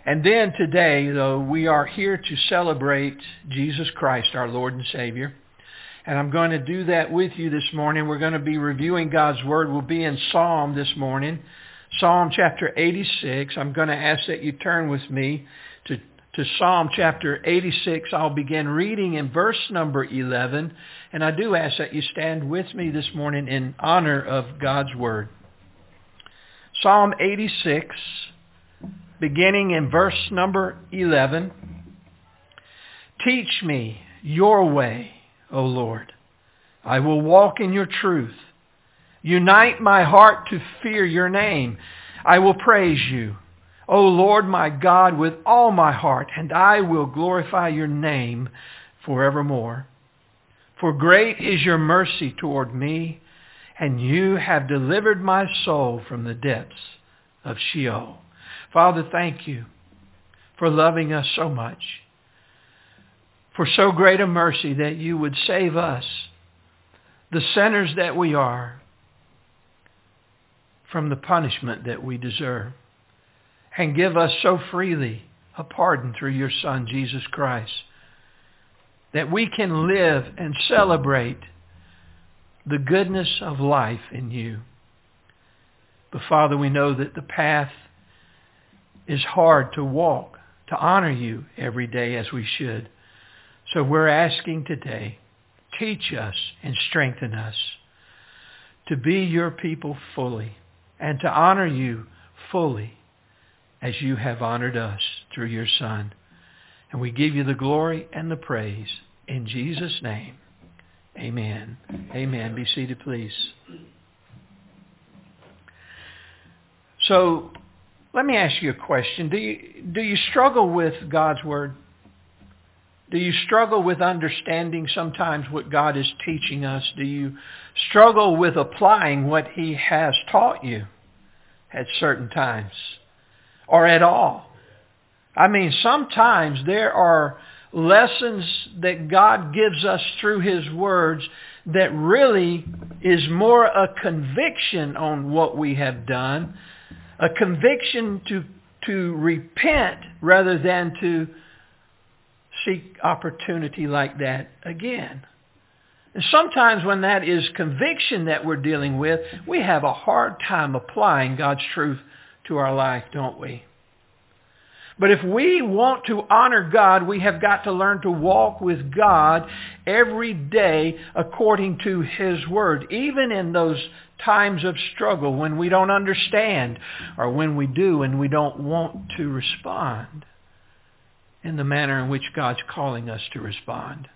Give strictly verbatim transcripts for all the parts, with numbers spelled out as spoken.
And then today, though, we are here to celebrate Jesus Christ, our Lord and Savior. And I'm going to do that with you this morning. We're going to be reviewing God's Word. We'll be in Psalm this morning, Psalm chapter eighty-six. I'm going to ask that you turn with me to, to Psalm chapter eighty-six. I'll begin reading in verse number eleven. And I do ask that you stand with me this morning in honor of God's Word. Psalm eighty-six, beginning in verse number eleven. Teach me your way, O Lord. I will walk in your truth. Unite my heart to fear your name. I will praise you, O Lord my God, with all my heart, and I will glorify your name forevermore. For great is your mercy toward me, and you have delivered my soul from the depths of Sheol. Father, thank you for loving us so much, for so great a mercy that you would save us, the sinners that we are, from the punishment that we deserve, and give us so freely a pardon through your Son, Jesus Christ, that we can live and celebrate the goodness of life in you. But Father, we know that the path is hard to walk, to honor you every day as we should. So we're asking today, teach us and strengthen us to be your people fully and to honor you fully as you have honored us through your Son. And we give you the glory and the praise in Jesus' name. Amen. Amen. Be seated, please. So, let me ask you a question. Do you, do you struggle with God's Word? Do you struggle with understanding sometimes what God is teaching us? Do you struggle with applying what He has taught you at certain times or at all? I mean, sometimes there are lessons that God gives us through His words that really is more a conviction on what we have done, a conviction to, to repent rather than to seek opportunity like that again. And sometimes when that is conviction that we're dealing with, we have a hard time applying God's truth to our life, don't we? But if we want to honor God, we have got to learn to walk with God every day according to His Word, even in those times of struggle when we don't understand, or when we do and we don't want to respond in the manner in which God's calling us to respond.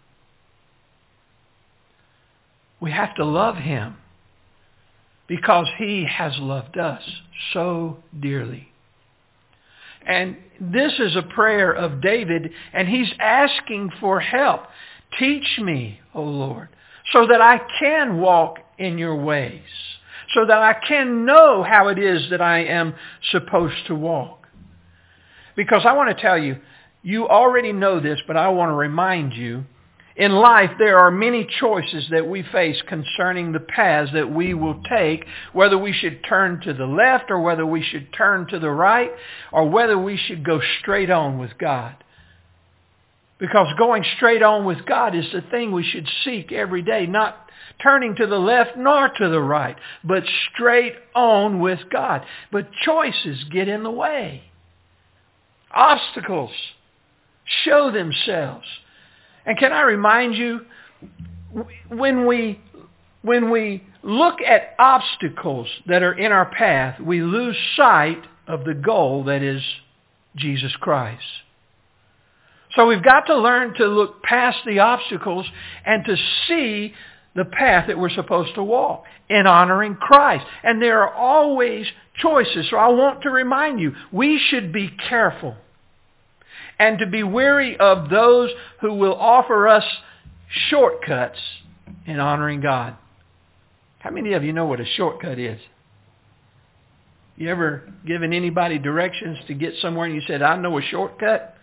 We have to love Him because He has loved us so dearly. And this is a prayer of David, and he's asking for help. Teach me, O Lord, so that I can walk in your ways, so that I can know how it is that I am supposed to walk. Because I want to tell you, you already know this, but I want to remind you, in life there are many choices that we face concerning the paths that we will take, whether we should turn to the left or whether we should turn to the right, or whether we should go straight on with God. Because going straight on with God is the thing we should seek every day, not turning to the left nor to the right, but straight on with God. But choices get in the way. Obstacles show themselves. And can I remind you, when we, when we look at obstacles that are in our path, we lose sight of the goal that is Jesus Christ. So we've got to learn to look past the obstacles and to see the path that we're supposed to walk in honoring Christ. And there are always choices. So I want to remind you, we should be careful and to be wary of those who will offer us shortcuts in honoring God. How many of you know what a shortcut is? You ever given anybody directions to get somewhere and you said, I know a shortcut?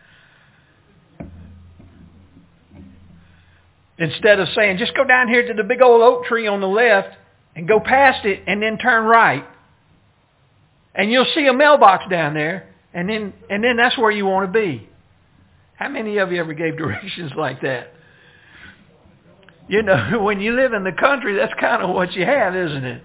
Instead of saying, just go down here to the big old oak tree on the left and go past it and then turn right. And you'll see a mailbox down there. And then, and then that's where you want to be. How many of you ever gave directions like that? You know, when you live in the country, that's kind of what you have, isn't it?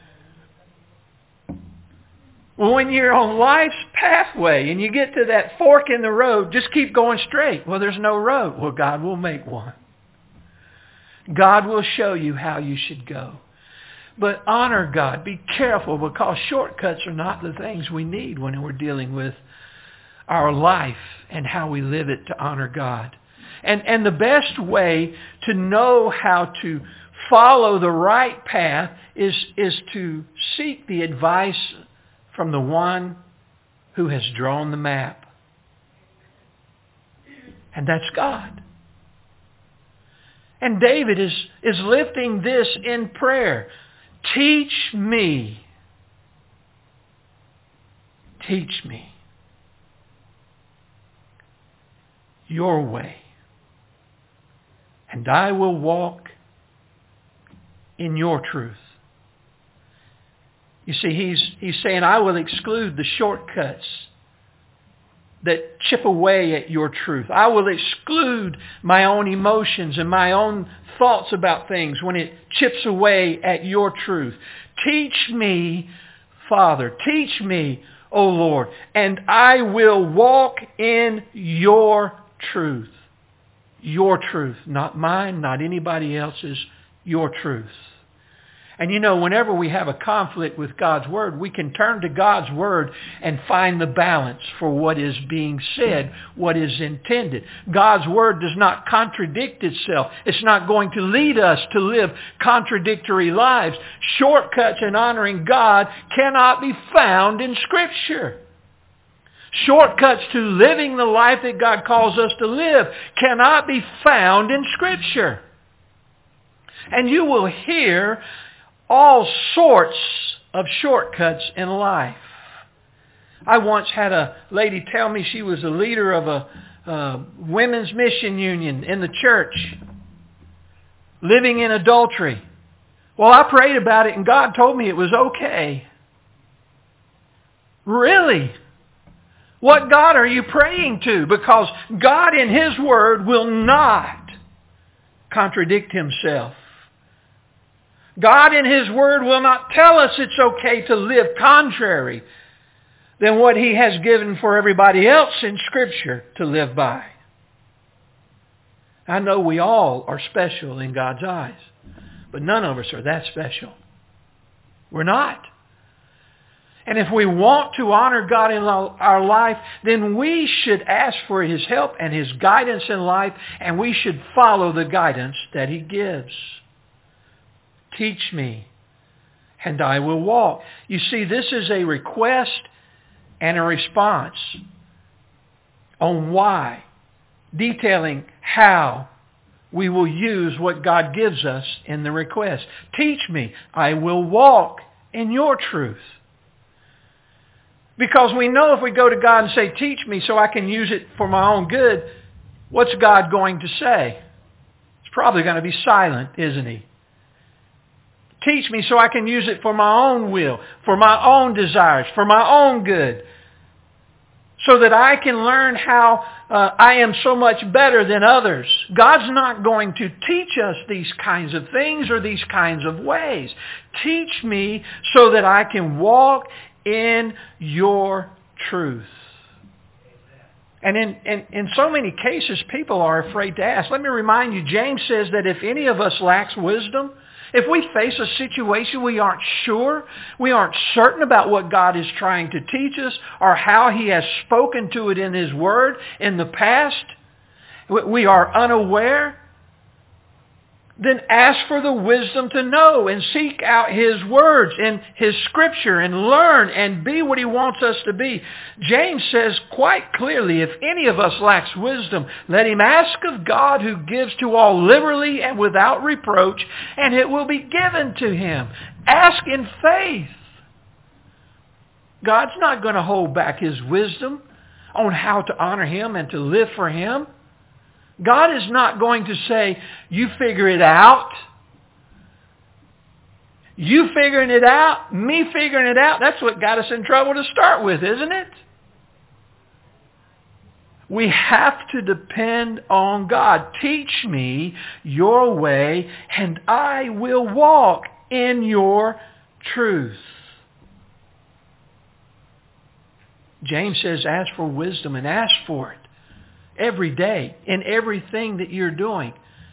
Well, when you're on life's pathway and you get to that fork in the road, just keep going straight. Well, there's no road. Well, God will make one. God will show you how you should go. But honor God. Be careful, because shortcuts are not the things we need when we're dealing with our life and how we live it to honor God. And, and the best way to know how to follow the right path is, is to seek the advice from the one who has drawn the map. And that's God. And David is, is lifting this in prayer. Teach me. Teach me your way, and I will walk in your truth. You see, he's, he's saying, I will exclude the shortcuts that chip away at your truth. I will exclude my own emotions and my own thoughts about things when it chips away at your truth. Teach me, Father, teach me, O Lord, and I will walk in your truth. Your truth, not mine, not anybody else's, your truth. And you know, whenever we have a conflict with God's Word, we can turn to God's Word and find the balance for what is being said, what is intended. God's Word does not contradict itself. It's not going to lead us to live contradictory lives. Shortcuts in honoring God cannot be found in Scripture. Shortcuts to living the life that God calls us to live cannot be found in Scripture. And you will hear all sorts of shortcuts in life. I once had a lady tell me she was a leader of a uh, women's mission union in the church, living in adultery. Well, I prayed about it and God told me it was okay. Really? What God are you praying to? Because God in His Word will not contradict Himself. God in His Word will not tell us it's okay to live contrary than what He has given for everybody else in Scripture to live by. I know we all are special in God's eyes, but none of us are that special. We're not. And if we want to honor God in our life, then we should ask for His help and His guidance in life, and we should follow the guidance that He gives. Teach me, and I will walk. You see, this is a request and a response on why, detailing how we will use what God gives us in the request. Teach me, I will walk in your truth. Because we know if we go to God and say, teach me so I can use it for my own good, what's God going to say? He's probably going to be silent, isn't He? Teach me so I can use it for my own will, for my own desires, for my own good. So that I can learn how uh, I am so much better than others. God's not going to teach us these kinds of things or these kinds of ways. Teach me so that I can walk in your truth. And in, in, in so many cases, people are afraid to ask. Let me remind you, James says that if any of us lacks wisdom, if we face a situation we aren't sure, we aren't certain about what God is trying to teach us or how He has spoken to it in His Word in the past, we are unaware, then ask for the wisdom to know and seek out His words and His Scripture and learn and be what He wants us to be. James says quite clearly, if any of us lacks wisdom, let him ask of God who gives to all liberally and without reproach, and it will be given to him. Ask in faith. God's not going to hold back His wisdom on how to honor Him and to live for Him. God is not going to say, you figure it out. You figuring it out, me figuring it out, that's what got us in trouble to start with, isn't it? We have to depend on God. Teach me your way, and I will walk in your truth. James says, ask for wisdom, and ask for it every day in everything that you're doing.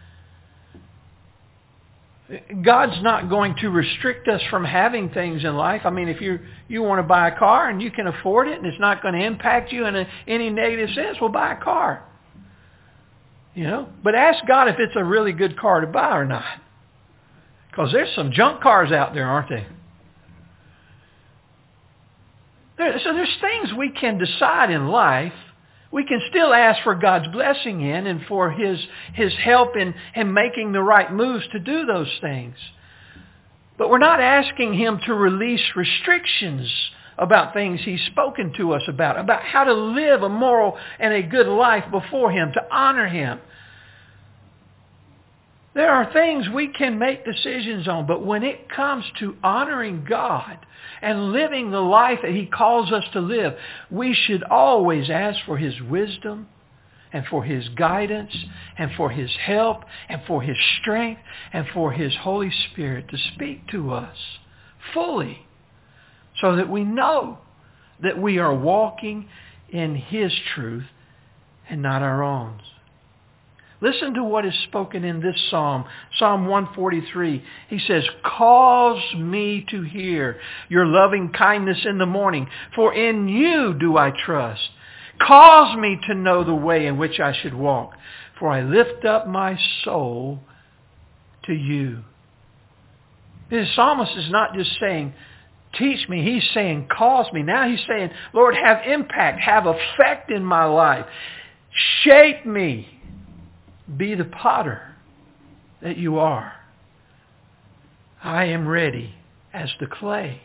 God's not going to restrict us from having things in life. I mean, if you you want to buy a car and you can afford it and it's not going to impact you in a, any negative sense, well, buy a car. You know, but ask God if it's a really good car to buy or not. Because there's some junk cars out there, aren't they? There, so there's things we can decide in life. We can still ask for God's blessing in and for His His help in, in making the right moves to do those things. But we're not asking Him to release restrictions about things He's spoken to us about, about how to live a moral and a good life before Him, to honor Him. There are things we can make decisions on, but when it comes to honoring God and living the life that He calls us to live, we should always ask for His wisdom and for His guidance and for His help and for His strength and for His Holy Spirit to speak to us fully so that we know that we are walking in His truth and not our own. Listen to what is spoken in this psalm, Psalm one forty-three. He says, cause me to hear your loving kindness in the morning, for in you do I trust. Cause me to know the way in which I should walk, for I lift up my soul to you. The psalmist is not just saying, teach me. He's saying, cause me. Now he's saying, Lord, have impact, have effect in my life. Shape me. Be the potter that you are. I am ready as the clay.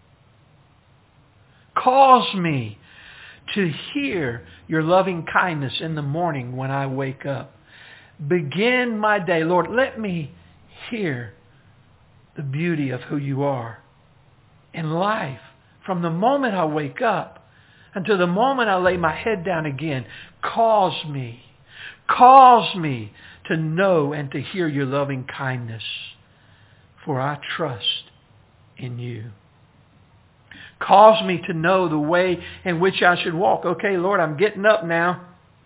Cause me to hear your loving kindness in the morning when I wake up. Begin my day. Lord, let me hear the beauty of who you are in life. From the moment I wake up until the moment I lay my head down again, cause me. Cause me to know and to hear your loving kindness, for I trust in you. Cause me to know the way in which I should walk. Okay, Lord, I'm getting up now.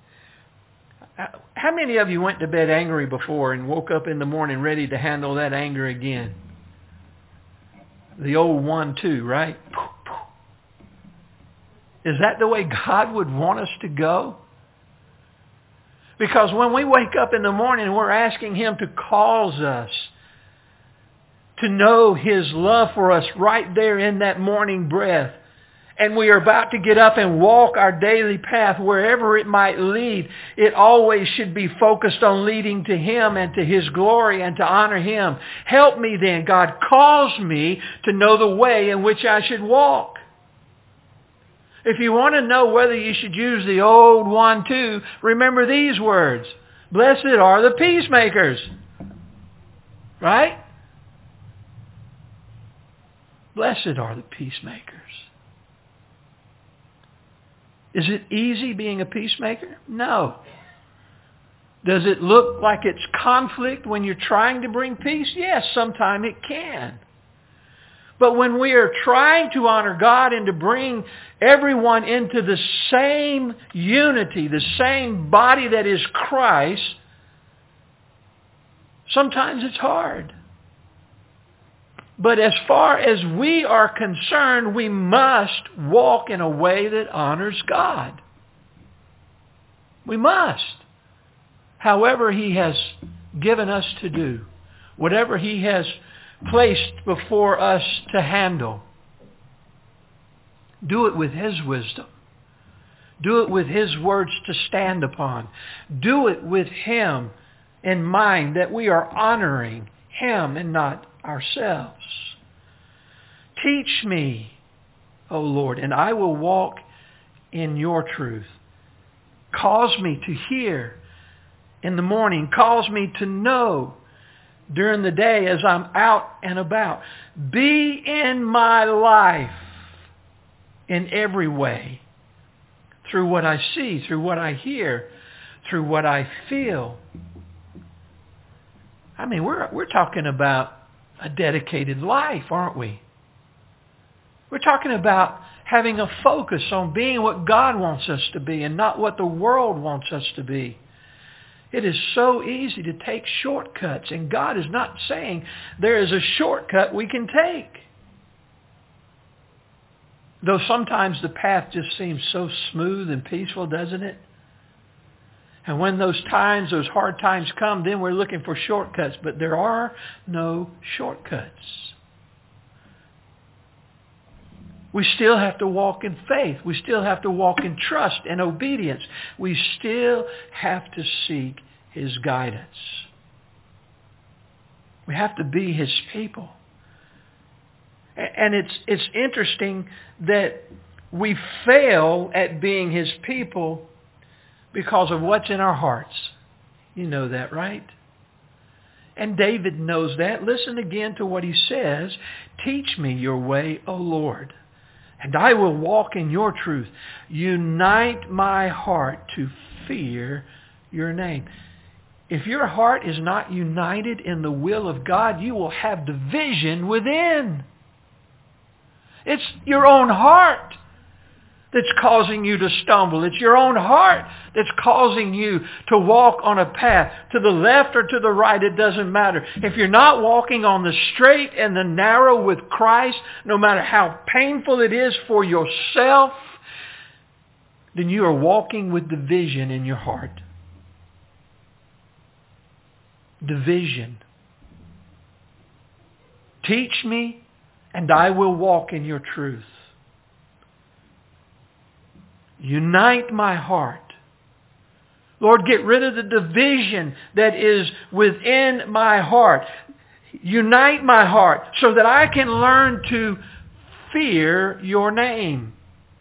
How many of you went to bed angry before and woke up in the morning ready to handle that anger again? The old one, two, right? Is that the way God would want us to go? Because when we wake up in the morning, we're asking Him to cause us to know His love for us right there in that morning breath. And we are about to get up and walk our daily path wherever it might lead. It always should be focused on leading to Him and to His glory and to honor Him. Help me then, God. Cause me to know the way in which I should walk. If you want to know whether you should use the old one too, remember these words. Blessed are the peacemakers. Right? Blessed are the peacemakers. Is it easy being a peacemaker? No. Does it look like it's conflict when you're trying to bring peace? Yes, sometimes it can. But when we are trying to honor God and to bring everyone into the same unity, the same body that is Christ, sometimes it's hard. But as far as we are concerned, we must walk in a way that honors God. We must. However He has given us to do, whatever He has placed before us to handle. Do it with His wisdom. Do it with His words to stand upon. Do it with Him in mind, that we are honoring Him and not ourselves. Teach me, O Lord, and I will walk in your truth. Cause me to hear in the morning. Cause me to know during the day as I'm out and about. Be in my life in every way through what I see, through what I hear, through what I feel. I mean, we're we're talking about a dedicated life, aren't we? We're talking about having a focus on being what God wants us to be and not what the world wants us to be. It is so easy to take shortcuts, and God is not saying there is a shortcut we can take. Though sometimes the path just seems so smooth and peaceful, doesn't it? And when those times, those hard times come, then we're looking for shortcuts. But there are no shortcuts. We still have to walk in faith. We still have to walk in trust and obedience. We still have to seek His guidance. We have to be His people. And it's it's interesting that we fail at being His people because of what's in our hearts. You know that, right? And David knows that. Listen again to what he says. Teach me your way, O Lord, and I will walk in your truth. Unite my heart to fear your name. If your heart is not united in the will of God, you will have division within. It's your own heart that's causing you to stumble. It's your own heart that's causing you to walk on a path to the left or to the right. It doesn't matter. If you're not walking on the straight and the narrow with Christ, no matter how painful it is for yourself, then you are walking with division in your heart. Division. Teach me, and I will walk in your truth. Unite my heart. Lord, get rid of the division that is within my heart. Unite my heart so that I can learn to fear your name.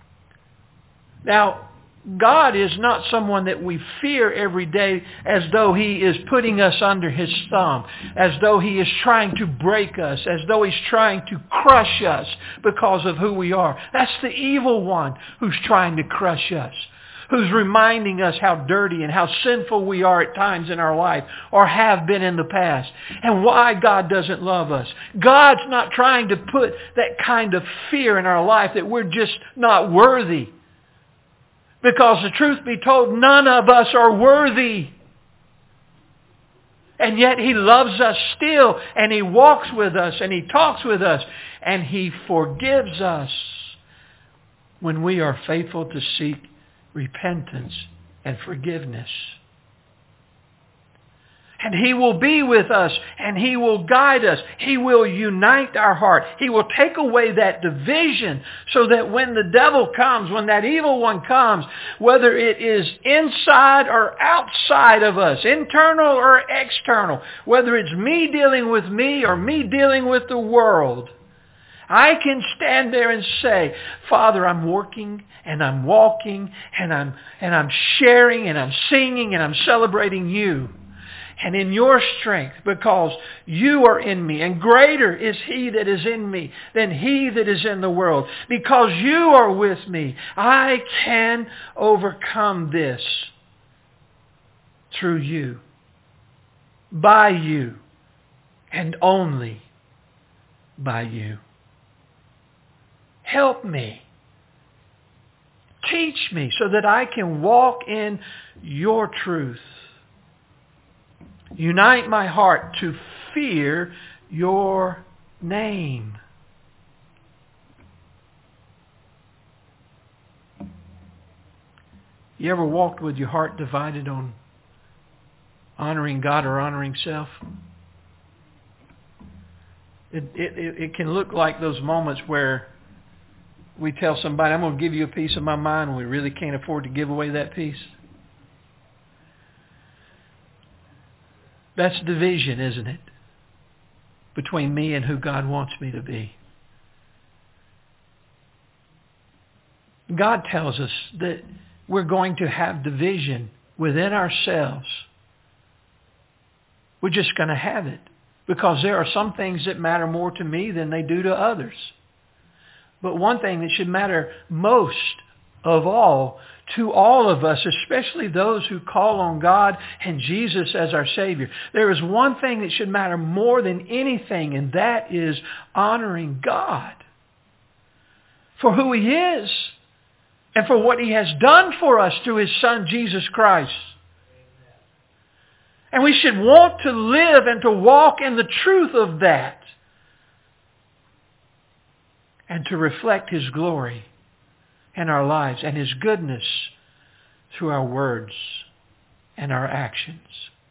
Now, God is not someone that we fear every day as though He is putting us under His thumb, as though He is trying to break us, as though He's trying to crush us because of who we are. That's the evil one who's trying to crush us, who's reminding us how dirty and how sinful we are at times in our life or have been in the past, and why God doesn't love us. God's not trying to put that kind of fear in our life that we're just not worthy. Because the truth be told, none of us are worthy. And yet He loves us still, and He walks with us, and He talks with us, and He forgives us when we are faithful to seek repentance and forgiveness. And He will be with us, and He will guide us. He will unite our heart. He will take away that division so that when the devil comes, when that evil one comes, whether it is inside or outside of us, internal or external, whether it's me dealing with me or me dealing with the world, I can stand there and say, Father, I'm working and I'm walking and I'm and I'm sharing and I'm singing and I'm celebrating you. And in your strength, because you are in me, and greater is He that is in me than he that is in the world. Because you are with me, I can overcome this through you, by you, and only by you. Help me. Teach me so that I can walk in your truth. Unite my heart to fear your name. You ever walked with your heart divided on honoring God or honoring self? It, it, it can look like those moments where we tell somebody, I'm going to give you a piece of my mind, and we really can't afford to give away that piece. That's division, isn't it? Between me and who God wants me to be. God tells us that we're going to have division within ourselves. We're just going to have it because there are some things that matter more to me than they do to others. But one thing that should matter most of all to all of us, especially those who call on God and Jesus as our Savior. There is one thing that should matter more than anything, and that is honoring God for who He is and for what He has done for us through His Son, Jesus Christ. And we should want to live and to walk in the truth of that and to reflect His glory in our lives and His goodness through our words and our actions.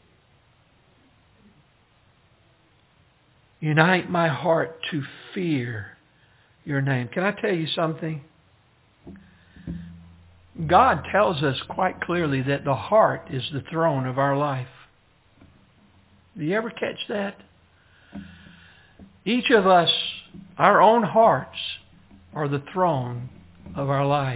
Unite my heart to fear your name. Can I tell you something? God tells us quite clearly that the heart is the throne of our life. Do you ever catch that? Each of us, our own hearts, are the throne of our life.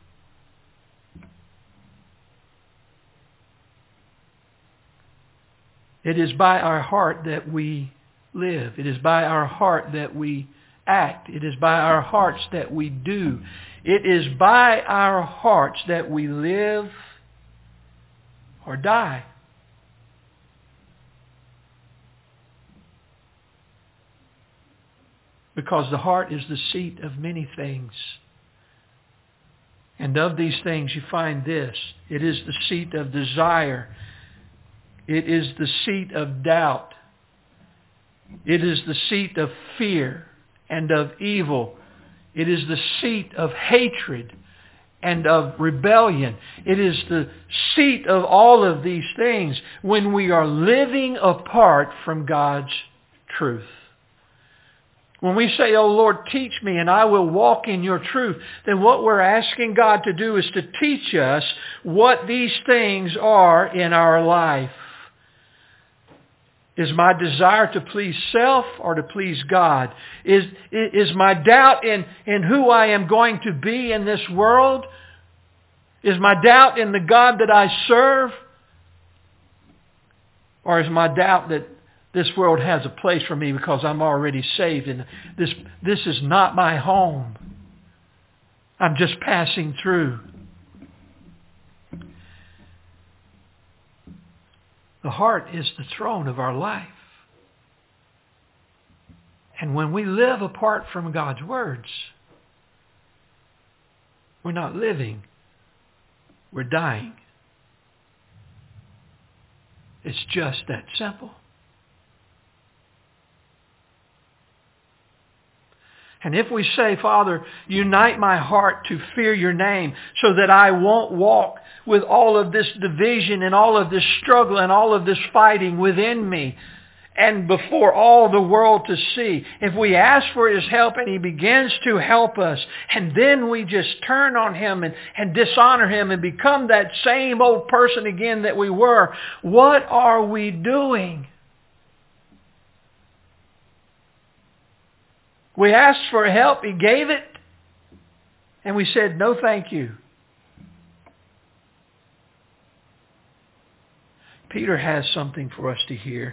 It is by our heart that we live. It is by our heart that we act. It is by our hearts that we do. It is by our hearts that we live or die. Because the heart is the seat of many things. And of these things you find this. It is the seat of desire. It is the seat of doubt. It is the seat of fear and of evil. It is the seat of hatred and of rebellion. It is the seat of all of these things when we are living apart from God's truth. When we say, "Oh Lord, teach me and I will walk in your truth," then what we're asking God to do is to teach us what these things are in our life. Is my desire to please self or to please God? Is, is my doubt in, in who I am going to be in this world? Is my doubt in the God that I serve? Or is my doubt that this world has a place for me because I'm already saved and this, this is not my home? I'm just passing through. The heart is the throne of our life. And when we live apart from God's words, we're not living, we're dying. It's just that simple. And if we say, "Father, unite my heart to fear your name so that I won't walk with all of this division and all of this struggle and all of this fighting within me and before all the world to see," if we ask for His help and He begins to help us, and then we just turn on Him and, and dishonor Him and become that same old person again that we were, what are we doing? We asked for help, He gave it, and we said, "No, thank you." Peter has something for us to hear.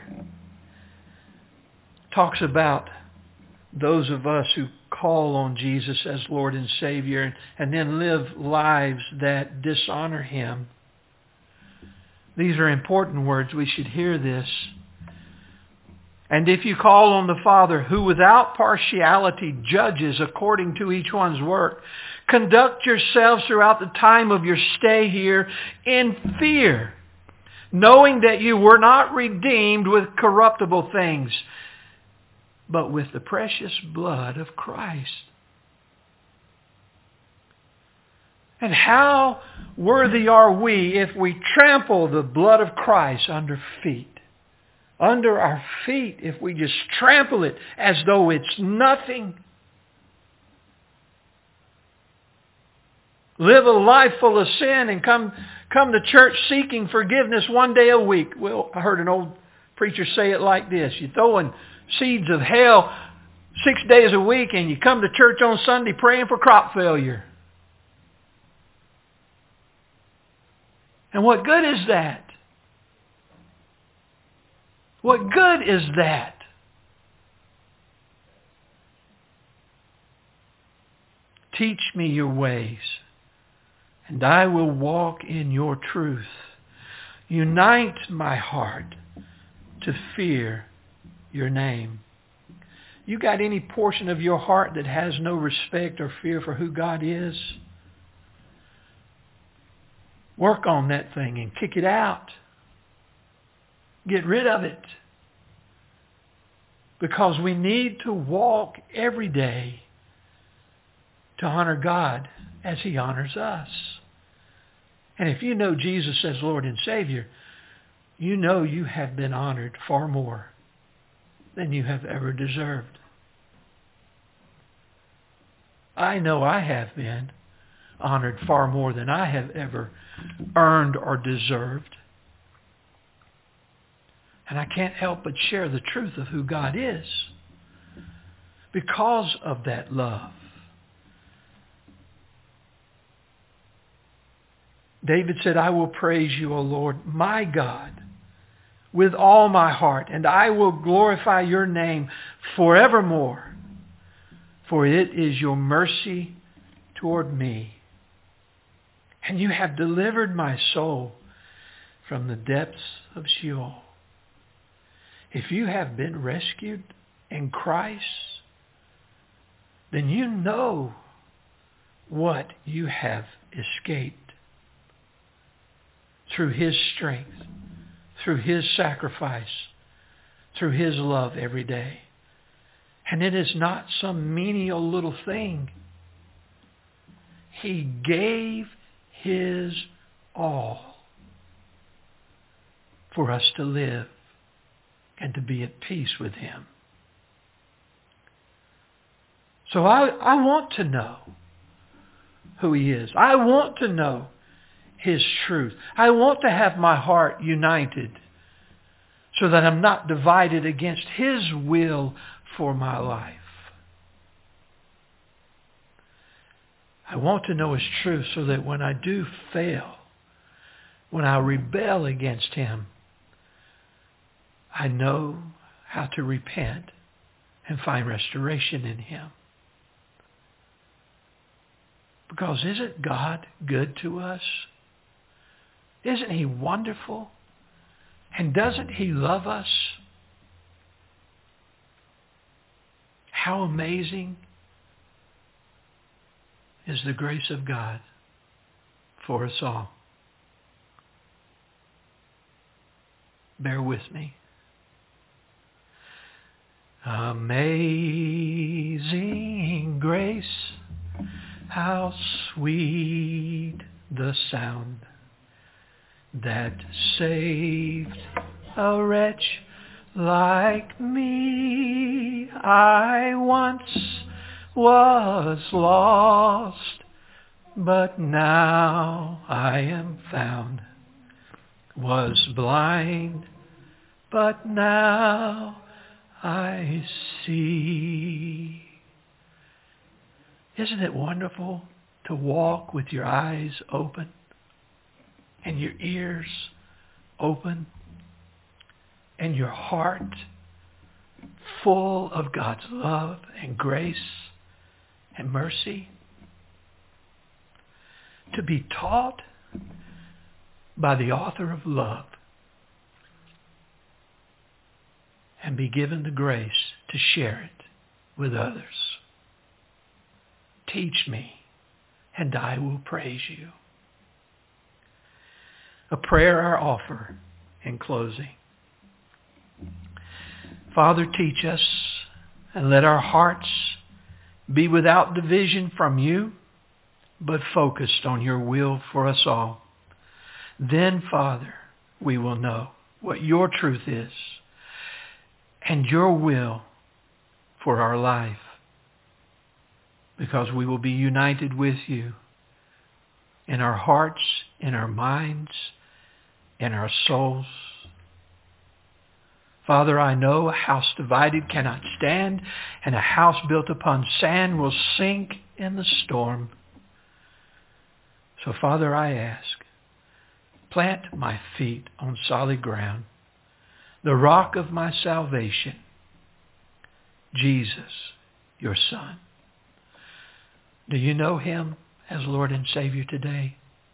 Talks about those of us who call on Jesus as Lord and Savior and, and then live lives that dishonor Him. These are important words. We should hear this. "And if you call on the Father, who without partiality judges according to each one's work, conduct yourselves throughout the time of your stay here in fear, knowing that you were not redeemed with corruptible things, but with the precious blood of Christ." And how worthy are we if we trample the blood of Christ under feet? Under our feet, if we just trample it as though it's nothing. Live a life full of sin and come come to church seeking forgiveness one day a week. Well, I heard an old preacher say it like this: you're throwing seeds of hell six days a week and you come to church on Sunday praying for crop failure. And what good is that? What good is that? Teach me your ways, and I will walk in your truth. Unite my heart to fear your name. You got any portion of your heart that has no respect or fear for who God is? Work on that thing and kick it out. Get rid of it. Because we need to walk every day to honor God as He honors us. And if you know Jesus as Lord and Savior, you know you have been honored far more than you have ever deserved. I know I have been honored far more than I have ever earned or deserved. And I can't help but share the truth of who God is because of that love. David said, I will praise you, O Lord, my God, with all my heart, and I will glorify your name forevermore, for it is your mercy toward me. And you have delivered my soul from the depths of Sheol. If you have been rescued in Christ, then you know what you have escaped through His strength, through His sacrifice, through His love every day. And it is not some menial little thing. He gave His all for us to live and to be at peace with Him. So I, I want to know who He is. I want to know His truth. I want to have my heart united so that I'm not divided against His will for my life. I want to know His truth so that when I do fail, when I rebel against Him, I know how to repent and find restoration in Him. Because isn't God good to us? Isn't He wonderful? And doesn't He love us? How amazing is the grace of God for us all. Bear with me. Amazing grace, how sweet the sound that saved a wretch like me. I once was lost, but now I am found. Was blind, but now I see. Isn't it wonderful to walk with your eyes open and your ears open and your heart full of God's love and grace and mercy? To be taught by the author of love and be given the grace to share it with others. Teach me, and I will praise you. A prayer I offer in closing. Father, teach us, and let our hearts be without division from you, but focused on your will for us all. Then, Father, we will know what your truth is and your will for our life, because we will be united with you in our hearts, in our minds, in our souls. Father, I know a house divided cannot stand, and a house built upon sand will sink in the storm. So, Father, I ask, plant my feet on solid ground, the rock of my salvation, Jesus, your Son. Do you know Him as Lord and Savior today?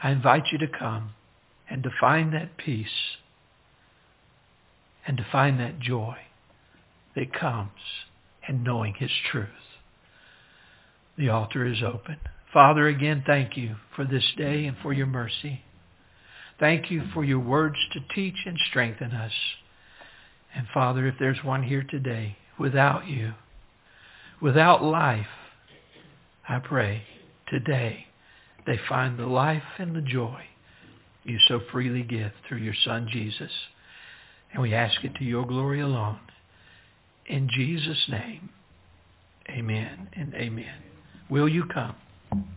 I invite you to come and to find that peace and to find that joy that comes in knowing His truth. The altar is open. Father, again, thank you for this day and for your mercy. Thank you for your words to teach and strengthen us. And Father, if there's one here today without you, without life, I pray today they find the life and the joy you so freely give through your Son, Jesus. And we ask it to your glory alone. In Jesus' name, amen and amen. Will you come?